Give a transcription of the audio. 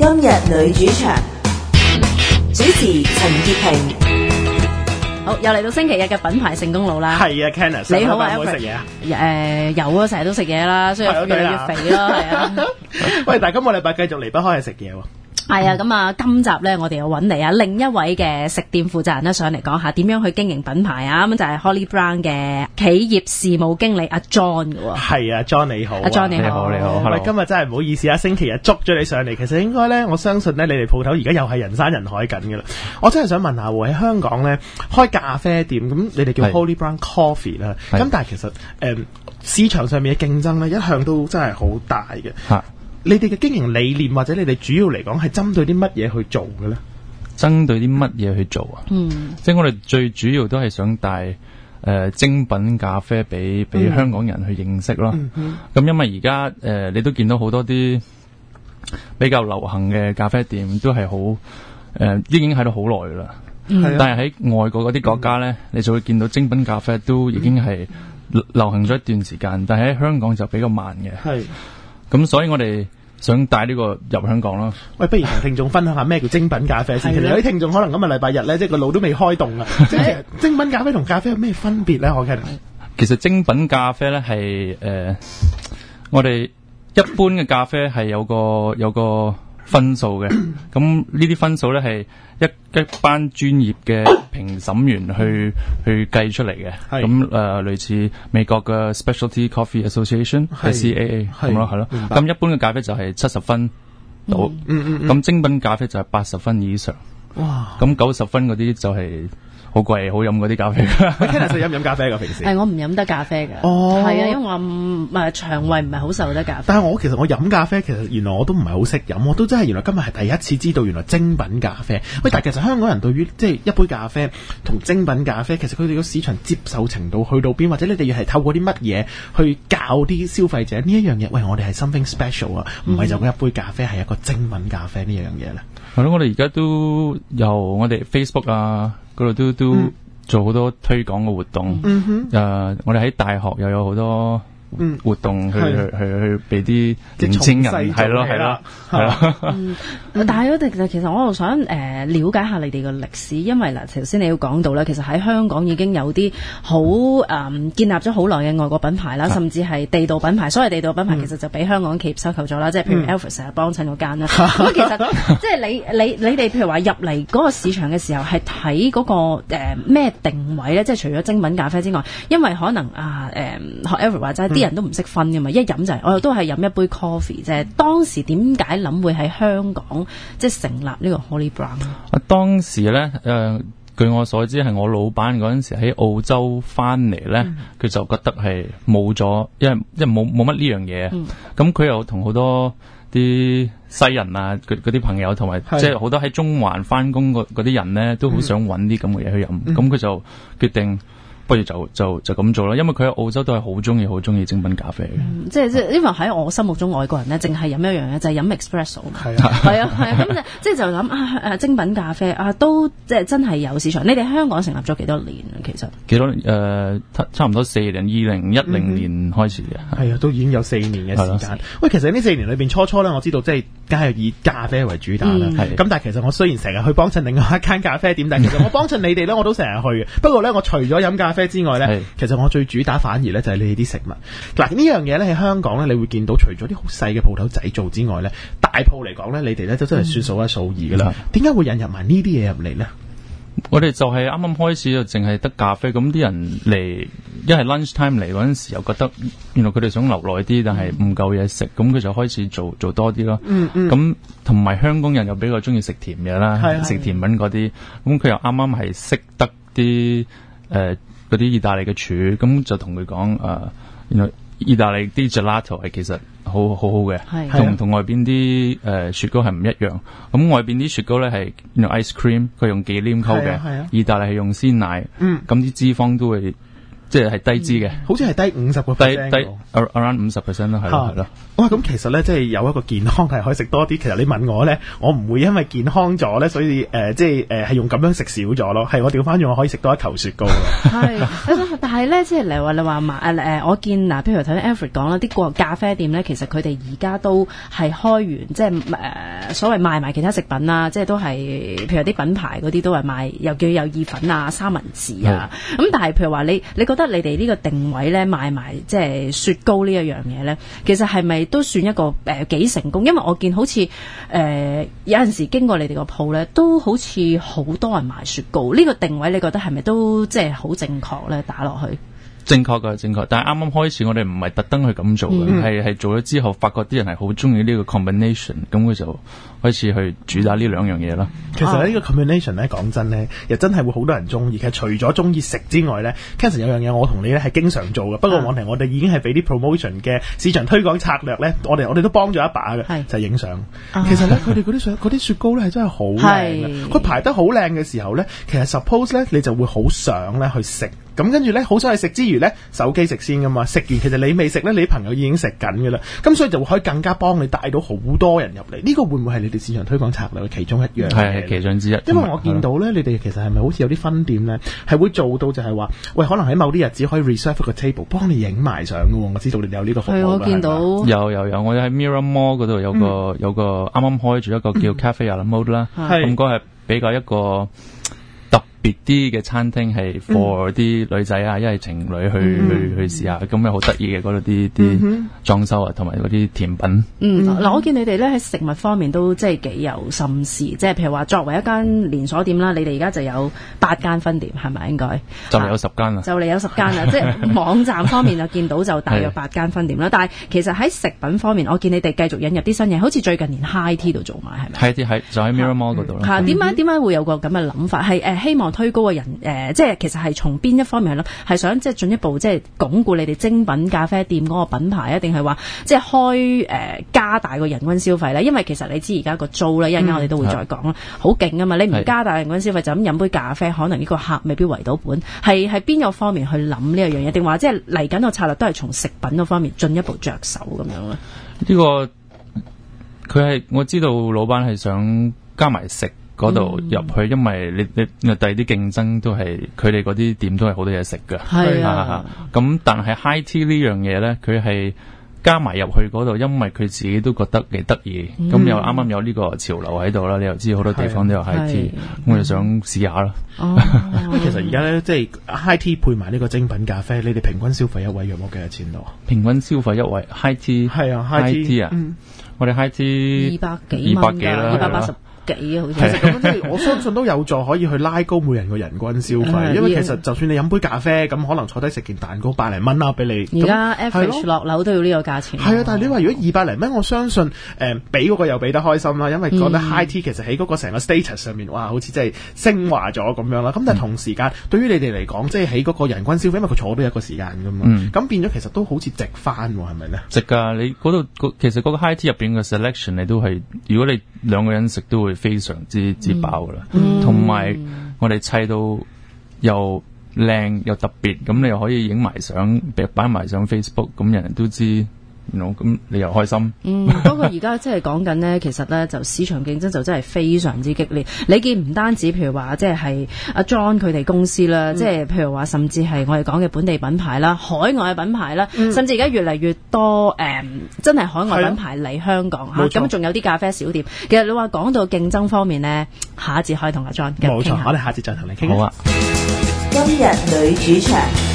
今日女主場，主持陳潔平。 好，又嚟到星期日嘅品牌成功路啦。 係啊 Kenneth 你好啊， 有冇食嘢啊？ 有啊，成日都食嘢啦，所以越嚟越肥咯，係啊。 喂，但係今個禮拜繼續離不開係食嘢喎。 係啊，咁啊，今集咧我哋又揾嚟啊另一位嘅食店負責人咧上嚟講下點樣去經營品牌啊，咁就係 Holly Brown 嘅企業事務經理阿 John 嘅喎。 係啊 ，John 你好。 阿 John 你好。 喂，今日真係唔好意思啊，星期日捉咗你上嚟，其實應該咧，我相信咧，你哋鋪頭而家又係人山人海緊㗎啦。我真係想問下喎，喺香港咧開咖啡店，咁你哋叫 Holly Brown Coffee 啦，咁但係其實市場上面嘅競爭咧一向都真係好大嘅。你哋嘅經營理念或者你哋主要嚟講係針對啲乜嘢去做嘅咧？ 針對啲乜嘢去做啊？即係我哋最主要都係想帶精品咖啡俾香港人去認識咯。咁因為而家你都見到好多啲比較流行嘅咖啡店都係好已經喺度好耐啦。但係喺外國嗰啲國家咧，你就會見到精品咖啡都已經係流行咗一段時間，但係喺香港就比較慢嘅。係。咁所以我哋想帶呢個入香港咯。喂， 不如同聽眾分享下咩叫精品咖啡先。其實有啲聽眾可能今日禮拜日咧，即係個腦都未開動啊。即係精品咖啡同咖啡有咩分別咧？我覺得其實精品咖啡咧係我哋一般嘅咖啡係有個分數嘅。咁呢啲分數咧係一班專業嘅評審員去計出嚟嘅。咁類似美國嘅 Specialty Coffee Association（SCAA） 咁咯，係咯。咁一般嘅咖啡就係70分到，咁精品咖啡就係80分以上。哇！咁90分嗰啲就係好貴好飲嗰啲咖啡。 Kenneth 飲唔飲咖啡㗎平時？ 我唔飲得咖啡㗎。係啊，因為我腸胃唔係好受得咖啡。 但係其實我飲咖啡，其實原來我都唔係好識飲，我都真係原來今日係第一次知道原來精品咖啡。喂，但係其實香港人對於即係一杯咖啡同精品咖啡，其實佢哋個市場接受程度去到邊，或者你哋要係透過啲乜嘢去教啲消費者呢一樣嘢？喂，我哋係 something special 啊，唔係就咁一杯咖啡係一個精品咖啡呢樣嘢咧。 係咯，我哋而家都由我哋 Facebook 啊嗰度都做好多推廣嘅活動。我哋喺大學又有好多活動去俾啲年青人係咯。 但係其實我又想了解下你哋嘅歷史，因為嗱頭先你要講到啦，其實喺香港已經有啲好建立咗好耐嘅外國品牌啦，甚至係地道品牌。所謂地道品牌其實就俾香港企業收購咗啦，即係譬如 Elvis 成日幫襯嗰間啦。咁其實即係你哋譬如話入嚟嗰個市場嘅時候係睇嗰個咩定位咧？即係除咗精品咖啡之外，因為可能學 Elvis 話齋啲人都唔識分㗎嘛，一飲就係我都係飲一杯 coffee 啫。當時點解諗會喺香港即係成立呢個 Holly Brown？當時咧據我所知係我老闆嗰陣時喺澳洲翻嚟咧，佢就覺得係冇咗，因為冇乜呢樣嘢。咁佢又同好多啲西人啊，嗰啲朋友同埋即係好多喺中環翻工嗰啲人咧，都好想揾啲咁嘅嘢去飲。咁佢就決定，不如就咁做啦，因為佢喺澳洲都係好中意精品咖啡嘅。即係因為喺我心目中外國人咧，淨係飲一樣嘢就係飲 espresso。係啊，咁即係就諗精品咖啡都即係真係有市場。你哋香港成立咗幾多年啊？其實幾多年？差唔多4年，2010年開始嘅。 係啊，都已經有4年嘅時間。喂，其實呢4年裏邊初咧，我知道即係梗係以咖啡為主打啦。咁但係其實我雖然成日去幫襯另外一間咖啡店，但係其實我幫襯你哋咧，我都成日去嘅。不過咧，我除咗飲咖啡之外咧，其實我最主打反而咧就係你哋啲食物。嗱，呢樣嘢咧喺香港咧，你會見到除咗啲好細嘅鋪頭仔做之外咧，大鋪嚟講咧，你哋咧都真係算數一數二噶啦。點解會引入埋呢啲嘢入嚟咧？ 我哋就係啱啱開始就淨係得咖啡，咁啲人嚟一係 lunch time 嚟嗰陣時，又覺得原來佢哋想留耐啲，但係唔夠嘢食，咁佢就開始做多啲咯。咁同埋香港人又比較中意食甜嘢啦，食甜品嗰啲，咁佢又啱啱係識得啲嗰啲意大利嘅廚，咁就同佢講原來意大利啲 gelato 係其實好好嘅，同外邊啲雪糕係唔一樣。咁外邊啲雪糕咧係用 ice cream，佢用忌廉溝嘅，意大利係用鮮奶，咁啲脂肪都會即係低脂嘅， 好似係低50%， 低 around 50% 咯，係咯。 哇，咁其實咧，即係有一個健康係可以食多啲。其實你問我咧，我唔會因為健康咗咧，所以係用咁樣食少咗咯。係我調翻轉，我可以食多一球雪糕。 係，但係咧，即係你話我見嗱，譬如頭先 Alfred 講啦，啲咖啡店咧，其實佢哋而家都係開完，即係所謂賣埋其他食品啦，即係都係譬如啲品牌嗰啲都係賣，又叫有意粉啊、三文治啊。咁但係譬如話你覺得你哋呢個定位咧賣埋即係雪糕呢一樣嘢咧，其實係咪都算一個幾成功？因為我見好似有陣時經過你哋個鋪咧，都好似好多人賣雪糕。呢個定位你覺得係咪都即係好正確咧？打落去？ 正確㗎，正確。但係啱啱開始，我哋唔係特登去咁做嘅，係做咗之後，發覺啲人係好中意呢個 combination， 咁佢就開始去主打呢兩樣嘢啦。 其實呢個 combination 咧，講真咧，又真係會好多人中意。其實除咗中意食之外咧 Kenson 有樣嘢我同你咧係經常做嘅。不過我哋已經係俾啲 promotion 嘅市場推廣策略咧，我哋都幫咗一把嘅，就係影相。其實咧，佢哋嗰啲雪糕咧係真係好靚，佢排得好靚嘅時候咧，其實 suppose 咧你就會好想咧去食。咁跟住咧，好想去食之餘咧，手機食先噶嘛。食完其實你未食咧，你啲朋友已經食緊噶啦。咁所以就會可以更加幫你帶到好多人入嚟。呢個會唔會係你哋市場推廣策略嘅其中一樣？ 係其中之一。 因為我見到咧，你哋其實係咪好似有啲分店咧，係會做到就係話，喂，可能喺某啲日子可以 reserve 個 table 幫你影埋相㗎喎。我知道你哋有呢個服務。係我見到有，我喺 Mirror Mall 嗰度有個啱啱開住一個叫 Cafe à la Mode 啦。咁嗰係比較一個別啲嘅餐廳係 for 啲女仔啊，一係情侶去試下，咁又好得意嘅嗰度啲裝修啊，同埋嗰啲甜品。 嗱，我見你哋咧喺食物方面都即係幾有心思，即係譬如話作為一間連鎖店啦，你哋而家就有8間分店，係咪應該？ 就嚟有10間啦。就嚟有10間啦，即係網站方面就見到就大約8間分店啦。但係其實喺食品方面，我見你哋繼續引入啲新嘢，好似最近連 High Tea 度做埋，係咪 ？High Tea 係就喺 Mirror Mall 嗰度啦。 點解會有個咁嘅諗法？係希望推高個人即係其實係從邊一方面去諗？係想即係進一步即係鞏固你哋精品咖啡店嗰個品牌啊？定係話即係開加大個人均消費咧？因為其實你知而家個租咧，一陣間我哋都會再講啦，好勁啊嘛！你唔加大人均消費就咁飲杯咖啡，可能呢個客未必圍到本。係邊個方面去諗呢一樣嘢？定話即係嚟緊個策略都係從食品嗰方面進一步着手咁樣咧？ 呢個佢係我知道老闆係想加埋食嗰度入去，因為你第二啲競爭都係佢哋嗰啲店都係好多嘢食㗎。 係啊， 咁但係 High Tea 呢樣嘢咧，佢係加埋入去嗰度，因為佢自己都覺得幾得意。咁又啱啱有呢個潮流喺度啦，你又知好多地方都有 High Tea，我就想試下啦。 其實而家咧，即係 High Tea 配埋呢個精品咖啡，你哋平均消費一位約莫幾多錢度？ 平均消費一位 High Tea 係啊 High Tea 啊，我哋 High Tea 200幾蚊㗎，280幾好似。 咁即係我相信都有助可以去拉高每人個人均消費，因為其實就算你飲杯咖啡咁，可能坐低食件蛋糕100零蚊啦，俾你。 而家 average 落樓都要呢個價錢。 係啊，但係你話如果200零蚊，我相信俾嗰個又俾得開心啦，因為覺得 High Tea 其實喺嗰個成個 status 上面，哇，好似真係升華咗咁樣啦。咁但係同時間對於你哋嚟講，即係喺嗰個人均消費，因為佢坐都一個時間㗎嘛，咁變咗其實都好似值翻喎，係咪咧？ 值㗎，你嗰度其實嗰個 High Tea 入邊嘅 selection 你都係，如果你2個人食都會非常之飽噶啦，同埋我哋砌到又靚又特別，咁你又可以影埋相，擺埋上 Facebook， 咁人人都知。咁你又開心。 不過而家即係講緊呢，其實呢就市場競爭就真係非常之激烈。你見唔單止譬如話即係阿 John 佢哋公司啦，即係譬如話甚至係我哋講嘅本地品牌啦、海外嘅品牌啦，甚至而家越嚟越多真係海外品牌嚟香港嚇。咁仲有啲咖啡小店。其實你話講到競爭方面呢，下一節可以同阿 John 繼續傾下。 冇錯，我哋下節再同你傾。 好啊。 今日女主場。